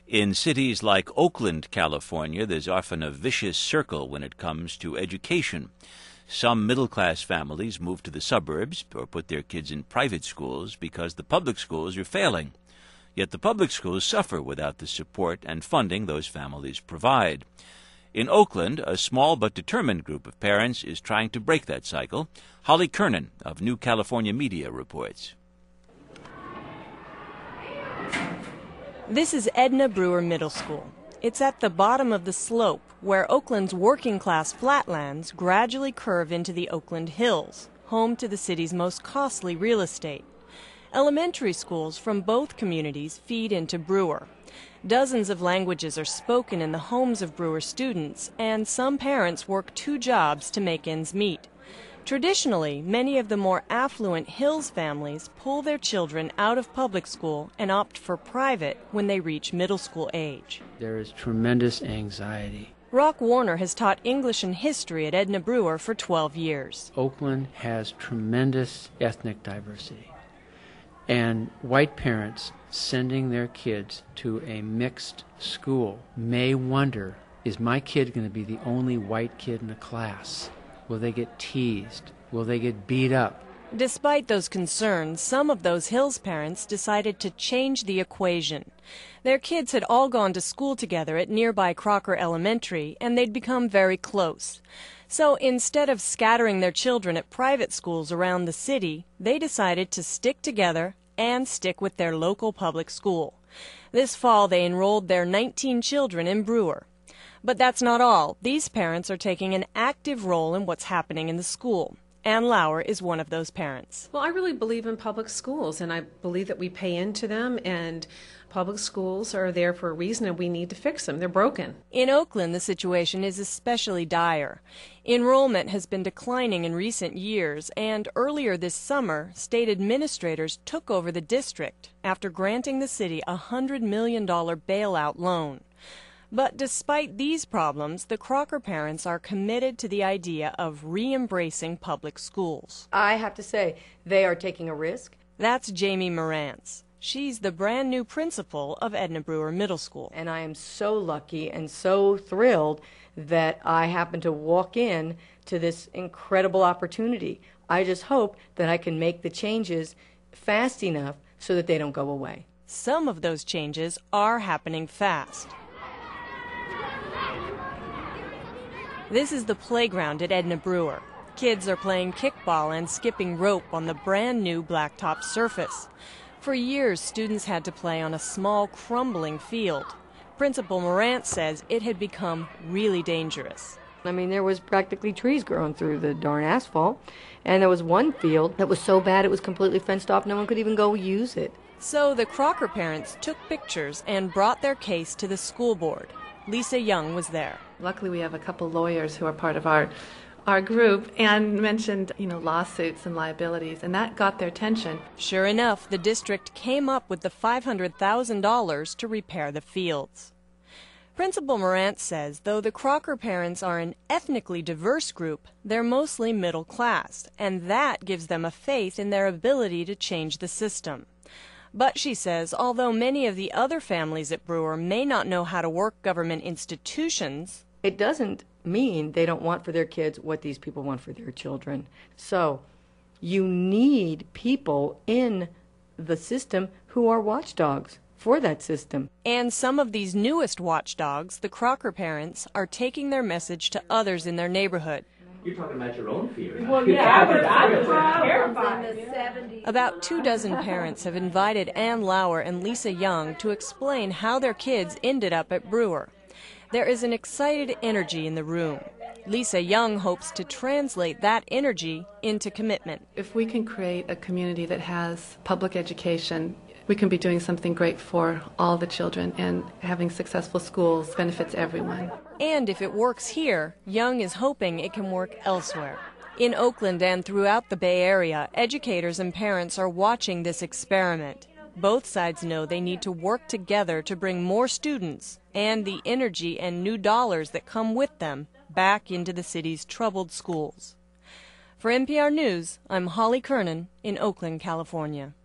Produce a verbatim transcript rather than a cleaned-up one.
In cities like Oakland, California, there's often a vicious circle when it comes to education. Some middle-class families move to the suburbs or put their kids in private schools because the public schools are failing. Yet the public schools suffer without the support and funding those families provide. In Oakland, a small but determined group of parents is trying to break that cycle. Holly Kernan of New California Media reports. This is Edna Brewer Middle School. It's at the bottom of the slope where Oakland's working-class flatlands gradually curve into the Oakland Hills, home to the city's most costly real estate. Elementary schools from both communities feed into Brewer. Dozens of languages are spoken in the homes of Brewer students, and some parents work two jobs to make ends meet. Traditionally, many of the more affluent Hills families pull their children out of public school and opt for private when they reach middle school age. There is tremendous anxiety. Rock Warner has taught English and history at Edna Brewer for twelve years. Oakland has tremendous ethnic diversity, and white parents sending their kids to a mixed school may wonder, is my kid going to be the only white kid in the class? Will they get teased? Will they get beat up? Despite those concerns, some of those Hills parents decided to change the equation. Their kids had all gone to school together at nearby Crocker Elementary, and they'd become very close. So instead of scattering their children at private schools around the city, they decided to stick together and stick with their local public school. This fall, they enrolled their nineteen children in Brewer. But that's not all. These parents are taking an active role in what's happening in the school. Ann Lauer is one of those parents. Well, I really believe in public schools, and I believe that we pay into them, and public schools are there for a reason, and we need to fix them. They're broken. In Oakland, the situation is especially dire. Enrollment has been declining in recent years, and earlier this summer, state administrators took over the district after granting the city a one hundred million dollars bailout loan. But despite these problems, the Crocker parents are committed to the idea of re-embracing public schools. I have to say, they are taking a risk. That's Jamie Morantz. She's the brand new principal of Edna Brewer Middle School. And I am so lucky and so thrilled that I happen to walk in to this incredible opportunity. I just hope that I can make the changes fast enough so that they don't go away. Some of those changes are happening fast. This is the playground at Edna Brewer. Kids are playing kickball and skipping rope on the brand new blacktop surface. For years, students had to play on a small, crumbling field. Principal Morant says it had become really dangerous. I mean, there was practically trees growing through the darn asphalt, and there was one field that was so bad it was completely fenced off, no one could even go use it. So the Crocker parents took pictures and brought their case to the school board. Lisa Young was there. Luckily, we have a couple lawyers who are part of our our group and mentioned, you know, lawsuits and liabilities, and that got their attention. Sure enough, the district came up with the five hundred thousand dollars to repair the fields. Principal Morant says though the Crocker parents are an ethnically diverse group, they're mostly middle class, and that gives them a faith in their ability to change the system. But she says, although many of the other families at Brewer may not know how to work government institutions, it doesn't mean they don't want for their kids what these people want for their children. So you need people in the system who are watchdogs for that system. And some of these newest watchdogs, the Crocker parents, are taking their message to others in their neighborhood. You're talking about your own fear. Well, yeah, I was, I was terrified. About two dozen parents have invited Ann Lauer and Lisa Young to explain how their kids ended up at Brewer. There is an excited energy in the room. Lisa Young hopes to translate that energy into commitment. If we can create a community that has public education, we can be doing something great for all the children, and having successful schools benefits everyone. And if it works here, Young is hoping it can work elsewhere. In Oakland and throughout the Bay Area, educators and parents are watching this experiment. Both sides know they need to work together to bring more students and the energy and new dollars that come with them back into the city's troubled schools. For N P R News, I'm Holly Kernan in Oakland, California.